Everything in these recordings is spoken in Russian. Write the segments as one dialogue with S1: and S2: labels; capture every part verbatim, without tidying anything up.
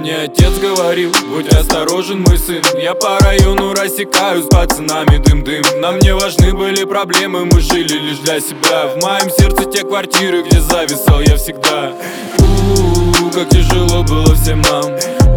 S1: мне отец говорил: будь осторожен, мой сын. Я по району рассекаю с пацанами дым-дым. Нам не важны были проблемы, мы жили лишь для себя. В моем сердце те квартиры, где зависал я всегда. У-у-у, как тяжело было всем нам.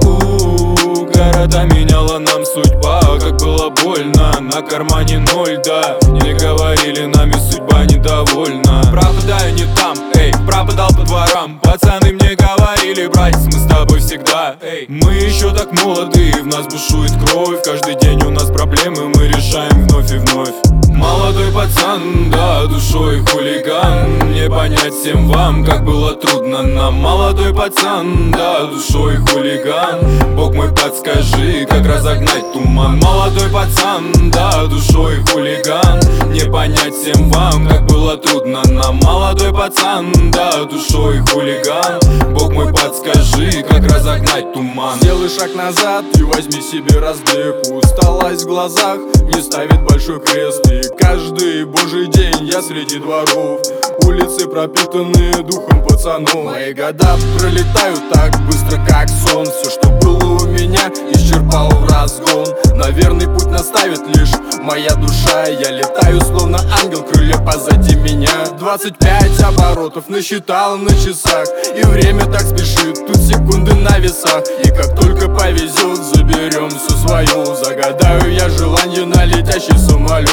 S1: У-у-у, города меняла нам судьба. Как было больно, на кармане ноль, да. Не говорили, нами судьба недовольна. Пропадаю не там, эй, пропадал по дворам. Пацаны мне говорили: братец, мы с тобой всегда, эй. Мы еще так молоды, в нас бушует кровь. Каждый день у нас проблемы, мы решаем вновь и вновь. Молодой пацан, да, душой хулиган. Не понять всем вам, как было трудно нам. Молодой пацан, да, душой хулиган. Бог мой, подскажи, как разогнать туман. Молодой пацан, да, душой хулиган. Не понять всем вам, как было трудно нам. Молодой пацан, да, душой хулиган. Бог мой, подскажи, как разогнать туман.
S2: Сделай шаг назад и возьми себе разбег. Усталость в глазах не ставит большой крест. И каждый божий день я среди дворов. Улицы пропитаны духом пацанов. Мои года пролетают так быстро, как сон. Все, что было у меня, исчерпал в разгон. На верный путь наставит лишь моя душа. Я летаю, словно ангел, крылья позади меня. Двадцать пять оборотов насчитал на часах. И время так спешит, тут секунды на весах. И как только повезет, заберем все свое. Загадаю я желание на летящий самолет.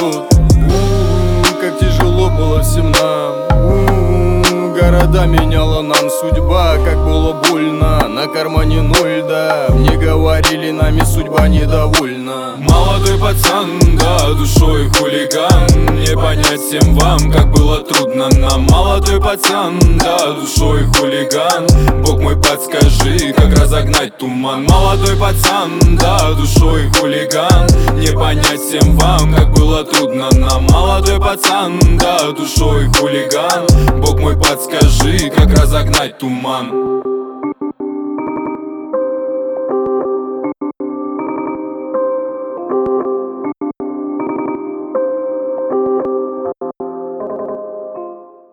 S2: У-у-у, как тяжело было всем нам. У-у-у, города меняла нам судьба. Как было больно, на кармане ноль, да. Мне говорили, нами судьба недовольна.
S1: Молодой пацан, да, душой хулиган. Не понять всем вам, как было трудно нам. Молодой пацан, да, душой хулиган. Бог мой, подскажи, как разогнать туман. Молодой пацан, да, душой хулиган. Не понять всем вам, как было трудно нам. Молодой пацан, да, душой хулиган. Бог мой, подскажи, как разогнать туман.